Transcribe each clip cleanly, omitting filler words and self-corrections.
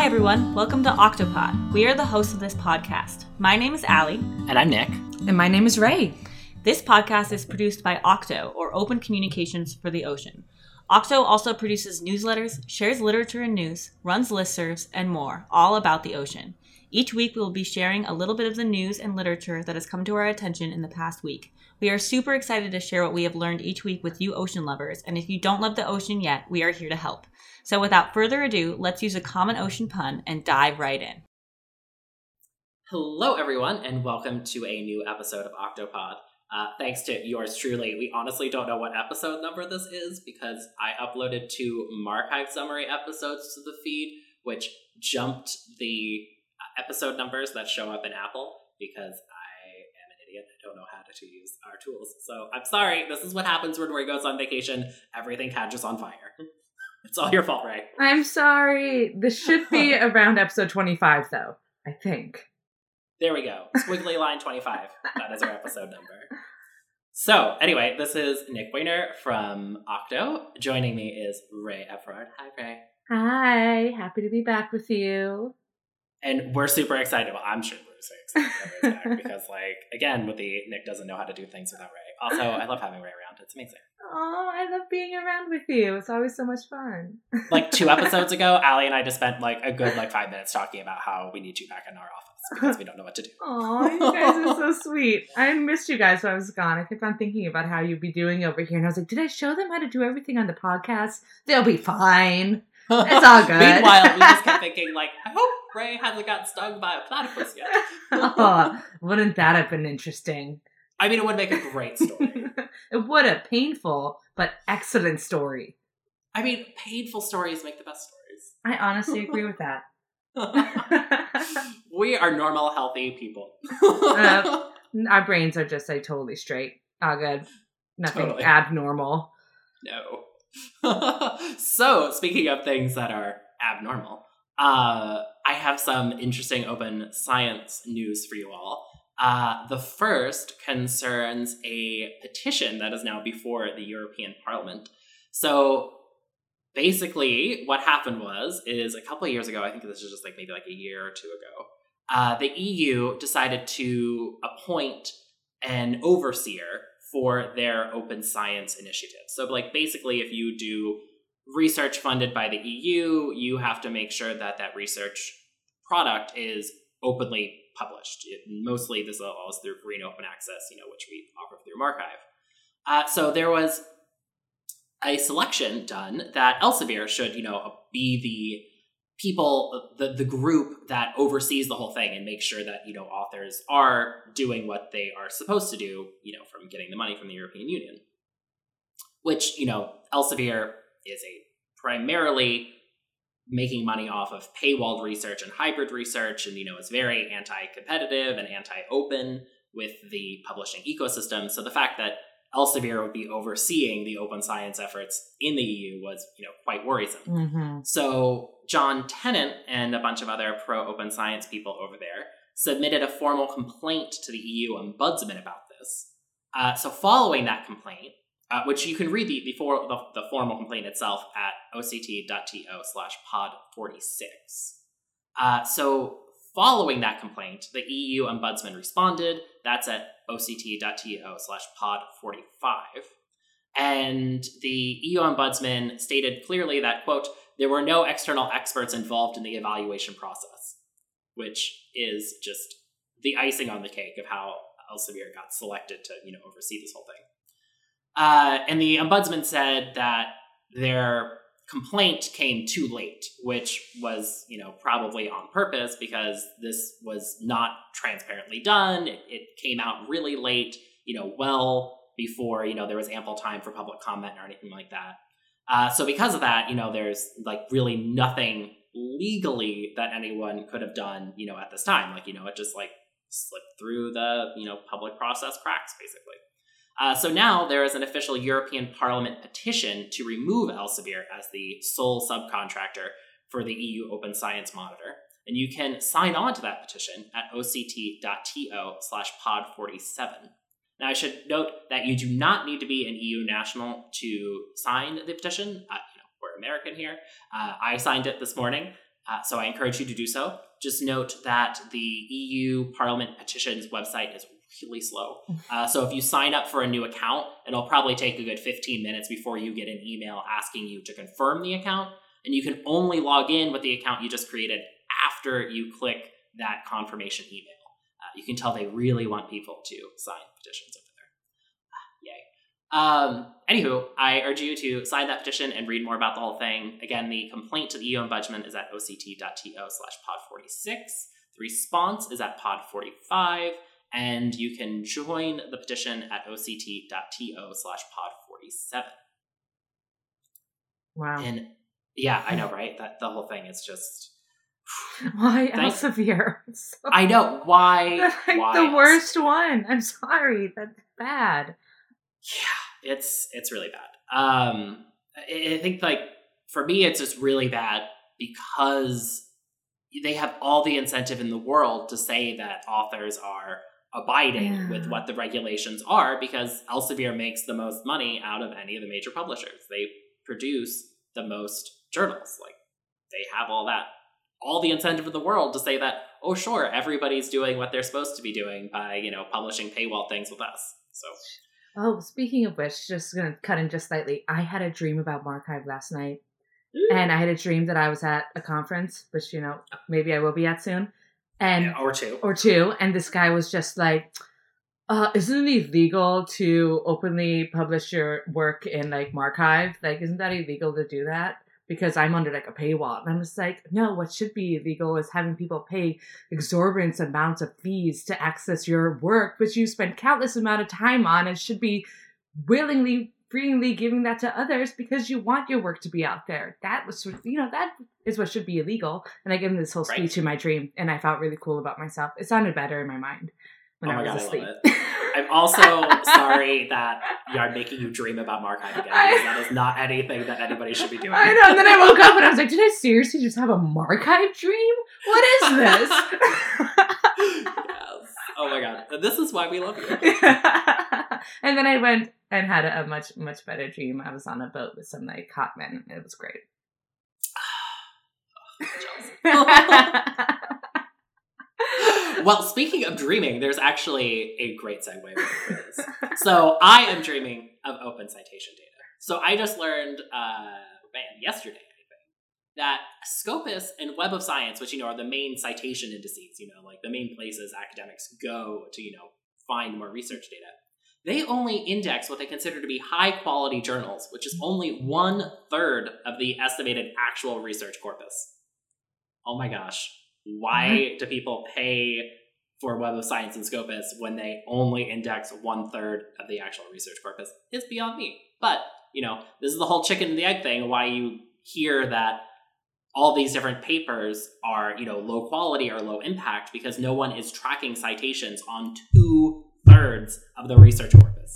Hi everyone, welcome to Octopod. We are the hosts of this podcast. My name is Allie. And I'm Nick. And my name is Ray. This podcast is produced by Octo, or Open Communications for the Ocean. Octo also produces newsletters, shares literature and news, runs listservs, and more, all about the ocean. Each week we will be sharing a little bit of the news and literature that has come to our attention in the past week. We are super excited to share what we have learned each week with you ocean lovers, and if you don't love the ocean yet, we are here to help. So without further ado, let's use a common ocean pun and dive right in. Hello, everyone, and welcome to a new episode of Octopod. Thanks to yours truly. We honestly don't know what episode number this is because I uploaded 2 Marchive summary episodes to the feed, which jumped the episode numbers that show up in Apple because I am an idiot. I don't know how to use our tools. So I'm sorry. This is what happens when Ray goes on vacation. Everything catches on fire. It's all your fault, Ray. I'm sorry. This should be around episode 25, though, I think. There we go. Squiggly line 25. That is our episode number. So, anyway, this is Nick Weiner from Octo. Joining me is Ray Everard. Hi, Ray. Hi. Happy to be back with you. And we're super excited. Well, I'm sure we're so excited that Ray's back because, again, with the Nick doesn't know how to do things without Ray. Also, I love having Ray around. It's amazing. Oh, I love being around with you. It's always so much fun. 2 episodes ago, Allie and I just spent a good 5 minutes talking about how we need you back in our office because we don't know what to do. Oh, you guys are so sweet. I missed you guys when I was gone. I kept on thinking about how you'd be doing over here. And I was like, did I show them how to do everything on the podcast? They'll be fine. It's all good. Meanwhile, we just kept thinking, I hope Ray hasn't got stung by a platypus yet. Oh, wouldn't that have been interesting? I mean, it would make a great story. It would have. Painful, but excellent story. I mean, painful stories make the best stories. I honestly agree with that. We are normal, healthy people. Our brains are just totally straight. All good. Nothing Totally. abnormal. No. So, speaking of things that are abnormal, I have some interesting open science news for you all. The first concerns a petition that is now before the European Parliament. So basically what happened is a couple of years ago, I think this is just maybe a year or 2 ago, the EU decided to appoint an overseer for their open science initiative. So basically if you do research funded by the EU, you have to make sure that that research product is openly published. Mostly this is through free and open access, which we offer through Marchive. So there was a selection done that Elsevier should, be the people, the group that oversees the whole thing and make sure that, authors are doing what they are supposed to do, from getting the money from the European Union. Which, Elsevier is primarily making money off of paywalled research and hybrid research, and is very anti-competitive and anti-open with the publishing ecosystem. So the fact that Elsevier would be overseeing the open science efforts in the EU was, quite worrisome. Mm-hmm. So John Tennant and a bunch of other pro-open science people over there submitted a formal complaint to the EU ombudsman about this. So following that complaint, which you can read the formal complaint itself at oct.to/pod46. So following that complaint, the EU ombudsman responded. That's at oct.to/pod45. And the EU ombudsman stated clearly that, quote, there were no external experts involved in the evaluation process, which is just the icing on the cake of how Elsevier got selected to, oversee this whole thing. And the ombudsman said that their complaint came too late, which was, probably on purpose because this was not transparently done. It came out really late, well before, there was ample time for public comment or anything like that. So because of that, there's really nothing legally that anyone could have done, at this time. It just slipped through the, public process cracks, basically. So now there is an official European Parliament petition to remove Elsevier as the sole subcontractor for the EU Open Science Monitor. And you can sign on to that petition at oct.to/pod47. Now, I should note that you do not need to be an EU national to sign the petition. We're American here. I signed it this morning. So I encourage you to do so. Just note that the EU Parliament petitions website is really slow. So if you sign up for a new account, it'll probably take a good 15 minutes before you get an email asking you to confirm the account. And you can only log in with the account you just created after you click that confirmation email. You can tell they really want people to sign petitions over there. Yay. Anywho, I urge you to sign that petition and read more about the whole thing. Again, the complaint to the EU Ombudsman is at oct.to/pod46. The response is at pod45. And you can join the petition at oct.to/pod47. Wow. And yeah, I know, right? That the whole thing is just... Why Elsevier? I know. Why? Why? The worst one. I'm sorry. That's bad. Yeah, it's really bad. I think, like, for me, it's just really bad because they have all the incentive in the world to say that authors are abiding with what the regulations are, because Elsevier makes the most money out of any of the major publishers. They produce the most journals. Like, they have all the incentive in the world to say that, oh, sure, everybody's doing what they're supposed to be doing by, publishing paywall things with us. So. Oh, speaking of which, just going to cut in just slightly. I had a dream about Marchive last night. And I had a dream that I was at a conference, which, maybe I will be at soon. And or two. And this guy was just like, isn't it illegal to openly publish your work in, like, Marchive? Like, isn't that illegal to do that? Because I'm under, like, a paywall. And I'm just like, no, what should be illegal is having people pay exorbitant amounts of fees to access your work, which you spend countless amount of time on, and should be willingly, freely giving that to others because you want your work to be out there. That was, that is what should be illegal. And I gave him this whole speech in my dream, and I felt really cool about myself. It sounded better in my mind when I was asleep. I love it. I'm also sorry that I'm making you dream about Marchive again, because that is not anything that anybody should be doing. I know, and then I woke up and I was like, did I seriously just have a Marchive dream? What is this? Yes. Oh my god. This is why we love you. And then I went and had a much, much better dream. I was on a boat with some, like, hot men. It was great. Well, speaking of dreaming, there's actually a great segue for this. So I am dreaming of open citation data. So I just learned, yesterday, I think, that Scopus and Web of Science, which, are the main citation indices, like the main places academics go to, find more research data, they only index what they consider to be high-quality journals, which is only 1/3 of the estimated actual research corpus. Oh my gosh. Why do people pay for Web of Science and Scopus when they only index 1/3 of the actual research corpus? It's beyond me. But, this is the whole chicken and the egg thing, why you hear that all these different papers are, low quality or low impact, because no one is tracking citations on 2/3 of the research corpus.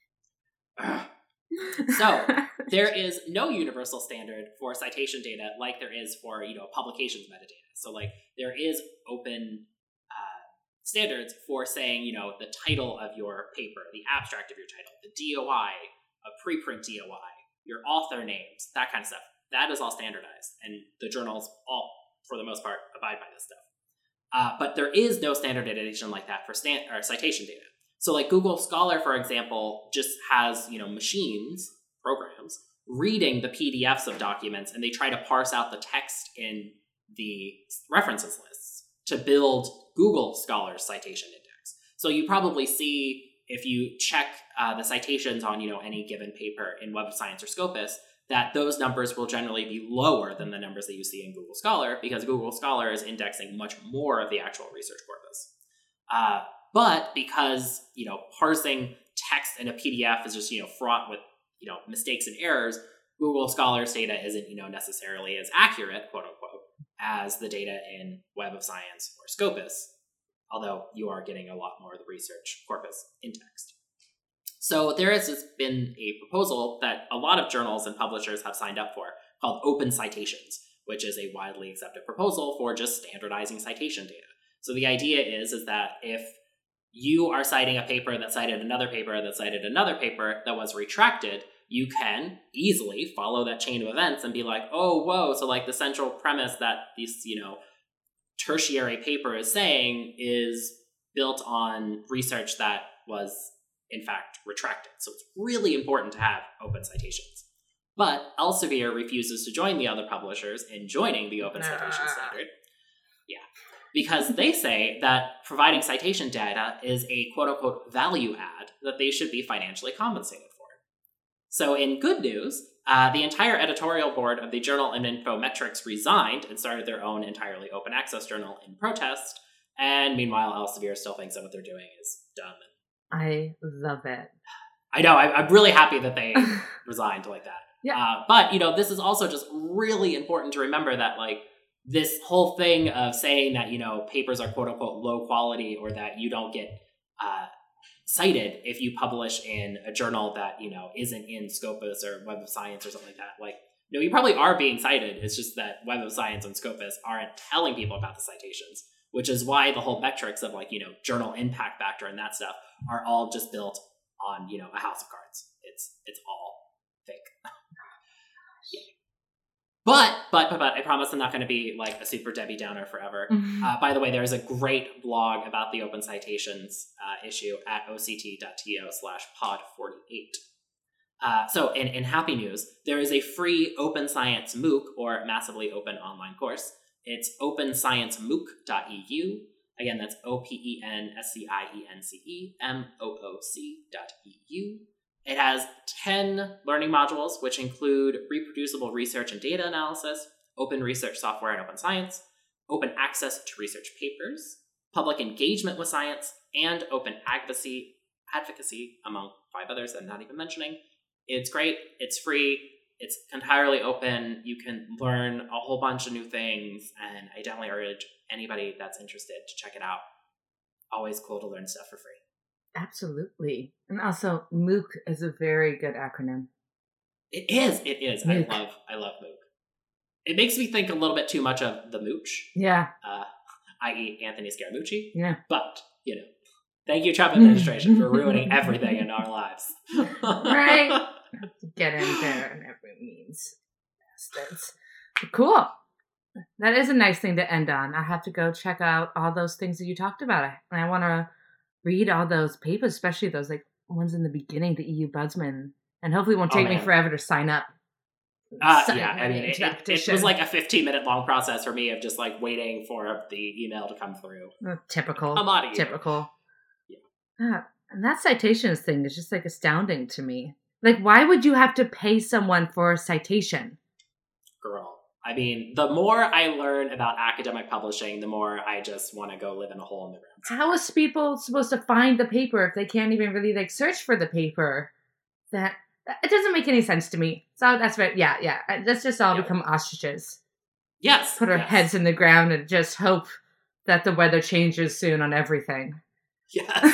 So there is no universal standard for citation data like there is for, publications metadata. So, like, there is open standards for saying, the title of your paper, the abstract of your title, the DOI, a preprint DOI, your author names, that kind of stuff. That is all standardized, and the journals all, for the most part, abide by this stuff. But there is no standardization like that for citation data. So, like, Google Scholar, for example, just has, machines, programs, reading the PDFs of documents, and they try to parse out the text in the references lists to build Google Scholar's citation index. So you probably see, if you check the citations on, any given paper in Web of Science or Scopus, that those numbers will generally be lower than the numbers that you see in Google Scholar, because Google Scholar is indexing much more of the actual research corpus. But because, parsing text in a PDF is just, fraught with, mistakes and errors, Google Scholar's data isn't, necessarily as accurate, quote unquote, as the data in Web of Science or Scopus, although you are getting a lot more of the research corpus indexed. So there has been a proposal that a lot of journals and publishers have signed up for called Open Citations, which is a widely accepted proposal for just standardizing citation data. So the idea is that if you are citing a paper that cited another paper that cited another paper that was retracted, you can easily follow that chain of events and be like, oh, whoa, so like the central premise that this, tertiary paper is saying is built on research that was, in fact, retracted. So it's really important to have open citations. But Elsevier refuses to join the other publishers in joining the open citation standard. Yeah. Because they say that providing citation data is a quote-unquote value add that they should be financially compensated for. So in good news, the entire editorial board of the Journal of Infometrics resigned and started their own entirely open access journal in protest. And meanwhile, Elsevier still thinks that what they're doing is dumb. I love it. I know. I'm really happy that they resigned like that. Yeah. But, this is also just really important to remember that, like, this whole thing of saying that, papers are quote-unquote low quality or that you don't get cited if you publish in a journal that, isn't in Scopus or Web of Science or something like that. Like, no, you probably are being cited. It's just that Web of Science and Scopus aren't telling people about the citations, which is why the whole metrics of, like, journal impact factor and that stuff are all just built on, a house of cards. It's all fake. Yeah. But I promise I'm not going to be like a super Debbie Downer forever. By the way, there's a great blog about the open citations issue at oct.to/pod48. So in happy news, there is a free open science MOOC or massively open online course. It's openscienceMOOC.eu. Again, that's OPENSCIENCEMOOC.eu. It has 10 learning modules, which include reproducible research and data analysis, open research software and open science, open access to research papers, public engagement with science, and open advocacy, among 5 others that I'm not even mentioning. It's great. It's free. It's entirely open. You can learn a whole bunch of new things, and I definitely urge anybody that's interested to check it out. Always cool to learn stuff for free. Absolutely. And also, MOOC is a very good acronym. It is. MOOC. I love MOOC. It makes me think a little bit too much of the mooch. Yeah. I.e. Anthony Scaramucci. Yeah. But, thank you, Trump administration, for ruining everything in our lives. Right. Get in there and every means. Bastards. Cool. That is a nice thing to end on. I have to go check out all those things that you talked about. And I want to read all those papers, especially those like ones in the beginning, the EU Budsman. And hopefully it won't take me forever to sign up. It was like a 15-minute long process for me of just like waiting for the email to come through. Typical. I'm out of here. Typical. Yeah. And that citations thing is just like astounding to me. Like, why would you have to pay someone for a citation? Girl. I mean, the more I learn about academic publishing, the more I just want to go live in a hole in the ground. How is people supposed to find the paper if they can't even really like search for the paper? That it doesn't make any sense to me. So that's right. Yeah. Let's just all become ostriches. Yes. Put our heads in the ground and just hope that the weather changes soon on everything. Yes.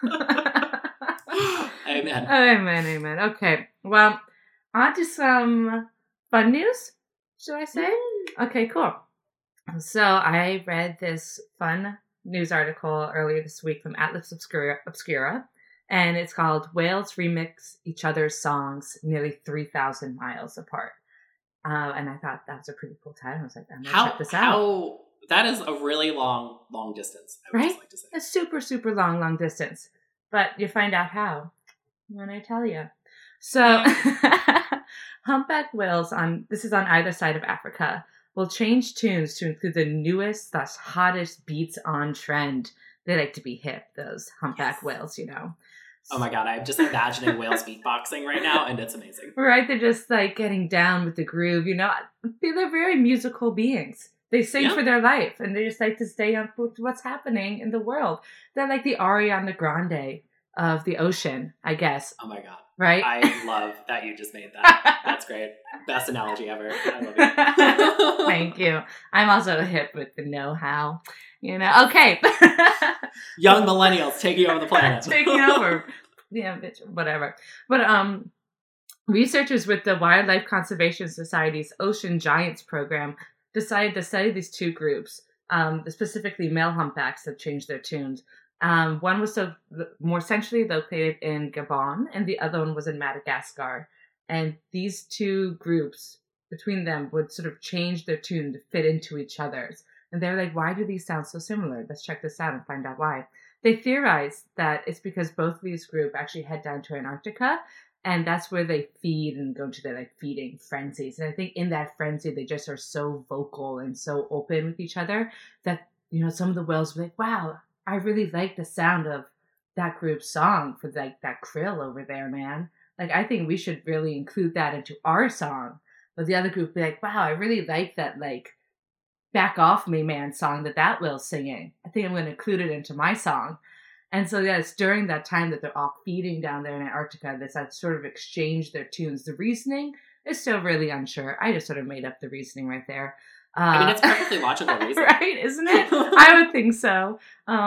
Amen. Amen. Okay. Well, on to some fun news, should I say? Okay, cool. So I read this fun news article earlier this week from Atlas Obscura, and it's called Whales Remix Each Other's Songs Nearly 3,000 Miles Apart. And I thought that was a pretty cool title. I was like, I'm going to check this out. That is a really long distance, I would just like to say. A super, super long distance. But you find out how when I tell you. So, humpback whales this is on either side of Africa, will change tunes to include the newest, thus hottest beats on trend. They like to be hip, those humpback whales, Oh my god, I'm just imagining whales beatboxing right now, and it's amazing. Right, they're just like getting down with the groove, They're very musical beings. They sing for their life, and they just like to stay on with what's happening in the world. They're like the Ariana Grande of the ocean, I guess. Oh my god. Right? I love that you just made that. That's great. Best analogy ever. I love it. Thank you. I'm also hip with the know-how. Okay. Young millennials taking over the planet. Taking over. Yeah, bitch, whatever. But researchers with the Wildlife Conservation Society's Ocean Giants program decided to study these two groups, specifically male humpbacks that changed their tunes. One was more centrally located in Gabon, and the other one was in Madagascar. And these two groups between them would sort of change their tune to fit into each other's. And they're like, why do these sound so similar? Let's check this out and find out why. They theorize that it's because both of these groups actually head down to Antarctica, and that's where they feed and go to their like feeding frenzies. And I think in that frenzy, they just are so vocal and so open with each other that, you know, some of the whales were like, wow, I really like the sound of that group's song for like that krill over there, man. Like, I think we should really include that into our song. But the other group would be like, wow, I really like that, like, back off me, man song that whale's singing. I think I'm going to include it into my song. And so, yeah, it's during that time that they're all feeding down there in Antarctica that sort of exchange their tunes. The reasoning is still really unsure. I just sort of made up the reasoning right there. I mean, it's perfectly logical reasoning. Right, isn't it? I would think so.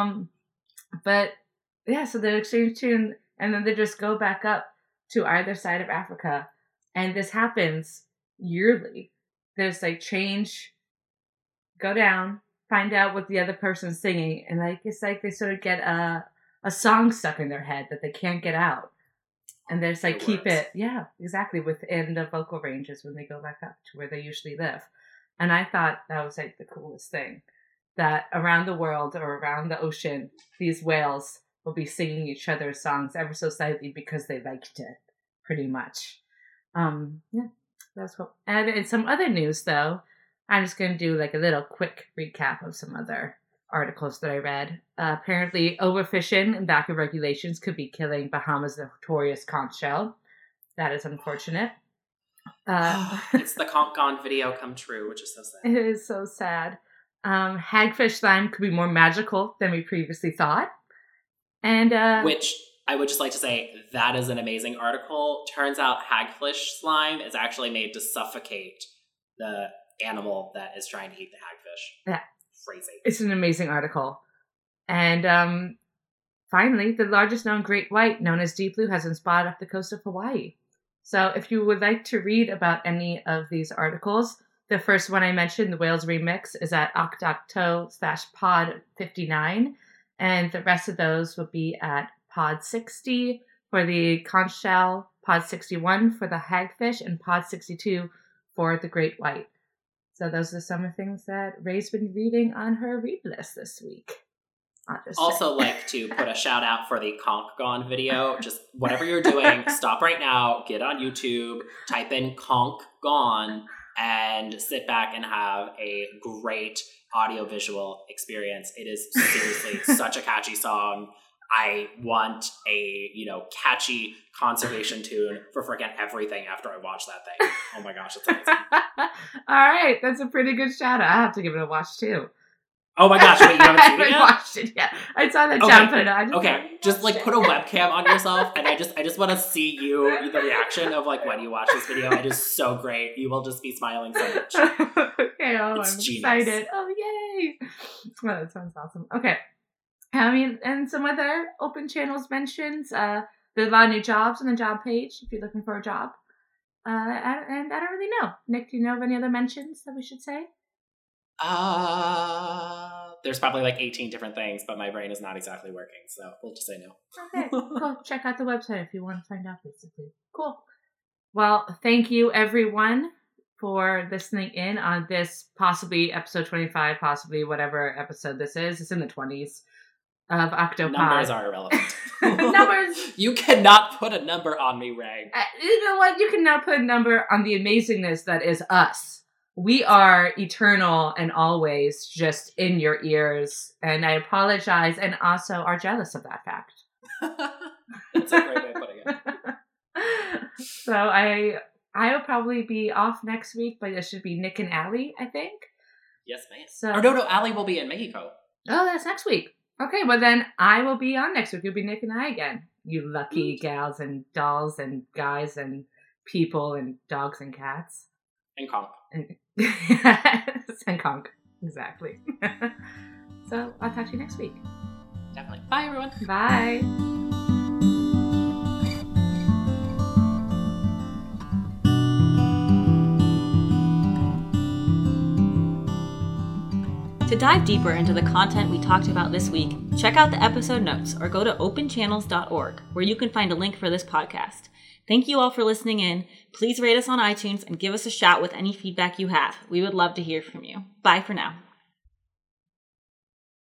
But, yeah, so they exchange tune, and then they just go back up to either side of Africa. And this happens yearly. There's, like, change, go down, find out what the other person's singing, and like it's like they sort of get a song stuck in their head that they can't get out, and they just like keep it, yeah, exactly, within the vocal ranges when they go back up to where they usually live. And I thought that was like the coolest thing, that around the world or around the ocean, these whales will be singing each other's songs ever so slightly because they liked it, pretty much. Yeah, that's cool. And in some other news, though, I'm just going to do like a little quick recap of some other articles that I read. Apparently, overfishing and lack of regulations could be killing Bahamas' notorious conch shell. That is unfortunate. It's the conch gone video come true, which is so sad. It is so sad. Hagfish slime could be more magical than we previously thought. And which I would just like to say, that is an amazing article. Turns out hagfish slime is actually made to suffocate the animal that is trying to eat the hagfish. Yeah. Crazy. It's an amazing article. And finally, the largest known great white, known as Deep Blue, has been spotted off the coast of Hawaii. So if you would like to read about any of these articles, the first one I mentioned, the Whales Remix, is at octocto/pod59. And the rest of those will be at pod 60 for the conch shell, pod 61 for the hagfish, and pod 62 for the great white. So those are some of the things that Ray's been reading on her read list this week. Also like to put a shout out for the conch gone video. Just whatever you're doing, stop right now, get on YouTube, type in conch gone, and sit back and have a great audiovisual experience. It is seriously such a catchy song. I want a, catchy conservation tune for freaking everything after I watch that thing. Oh my gosh, it's amazing. All right, that's a pretty good shout out. I have to give it a watch too. Oh my gosh, wait, you haven't seen it yet? Watched it yet. I saw that jump it on. Just like put a webcam on yourself, and I just want to see the reaction of like when you watch this video. It is so great. You will just be smiling so much. Okay, I'm genius. Excited. Oh, yay. Well, that sounds awesome. Okay. I mean, and some other open channels mentions, there's a lot of new jobs on the job page if you're looking for a job. And I don't really know. Nick, do you know of any other mentions that we should say? There's probably like 18 different things, but my brain is not exactly working, so we'll just say no. Okay, cool. Check out the website if you want to find out, basically. Cool. Well, thank you, everyone, for listening in on this possibly episode 25, possibly whatever episode this is. It's in the 20s. Of Octopod. Numbers are irrelevant. Numbers. You cannot put a number on me, Ray. You know what? You cannot put a number on the amazingness that is us. We are eternal and always just in your ears. And I apologize and also are jealous of that fact. That's a great way of putting it. So I will probably be off next week, but it should be Nick and Allie, I think. Yes, ma'am. So, or no, Allie will be in Mexico. Oh, that's next week. Okay, well then I will be on next week. It'll be Nick and I again. You lucky gals and dolls and guys and people and dogs and cats. And conch. Yes, and conch. Exactly. So I'll talk to you next week. Definitely. Bye, everyone. Bye. To dive deeper into the content we talked about this week, check out the episode notes or go to openchannels.org, where you can find a link for this podcast. Thank you all for listening in. Please rate us on iTunes and give us a shout with any feedback you have. We would love to hear from you. Bye for now.